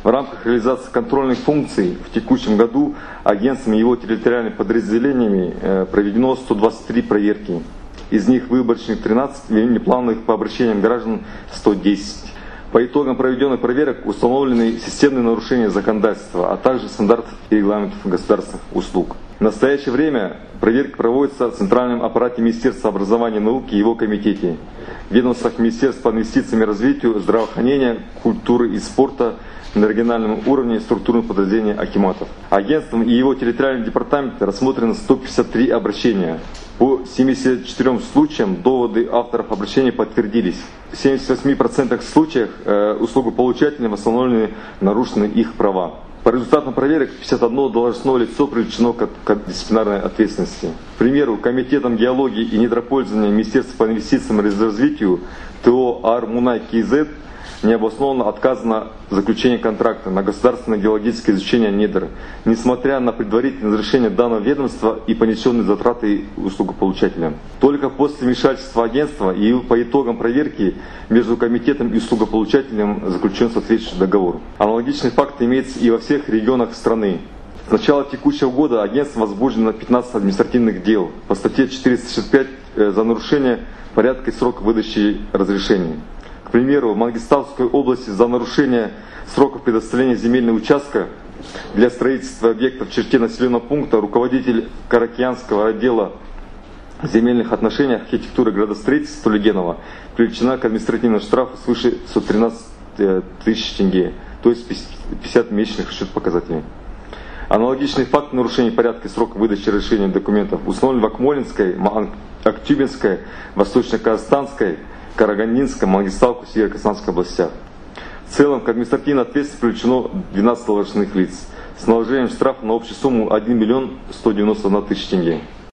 В рамках реализации контрольных функций в текущем году агентством и его территориальными подразделениями проведено 123 проверки. Из них выборочных 13, внеплановых по обращениям граждан 110. По итогам проведенных проверок установлены системные нарушения законодательства, а также стандартов и регламентов государственных услуг. В настоящее время проверки проводятся в Центральном аппарате Министерства образования и науки и его комитете, в ведомствах Министерства по инвестициям и развитию, здравоохранения, культуры и спорта, на региональном уровне структурных подразделений акиматов. Агентством и его территориальным департаментом рассмотрено 153 обращения. По 74 случаям доводы авторов обращений подтвердились. В 78% случаев услугополучателям восстановлены нарушены их права. По результатам проверок 51 должностное лицо привлечено к дисциплинарной ответственности. К примеру, Комитетом геологии и недропользования Министерства по инвестициям и развитию ТО «Ар-Мунай КИЗ» необоснованно отказано в заключении контракта на государственное геологическое изучение недр, несмотря на предварительное разрешение данного ведомства и понесенные затраты услугополучателям. Только после вмешательства агентства и по итогам проверки между комитетом и услугополучателем заключен соответствующий договор. Аналогичный факт имеется и во всех регионах страны. С начала текущего года агентством возбуждено 15 административных дел по статье 465 за нарушение порядка и срока выдачи разрешений. К примеру, в Мангистауской области за нарушение сроков предоставления земельного участка для строительства объектов в черте населенного пункта руководитель Каракиянского отдела земельных отношений, архитектуры и градостроительства Тулигенова привлечена к административному штрафу свыше 113 тысяч тенге, то есть 50 месячных счет-показателей. Аналогичный факт нарушения порядка и срока выдачи разрешения документов установлен в Акмолинской, Актюбинской, Восточно-Казахстанской, Карагандинской, Мангистауской, Северо-Казахстанской областях. В целом к административной ответственности привлечено 12 должностных лиц с наложением штрафа на общую сумму 1 191 000 тенге.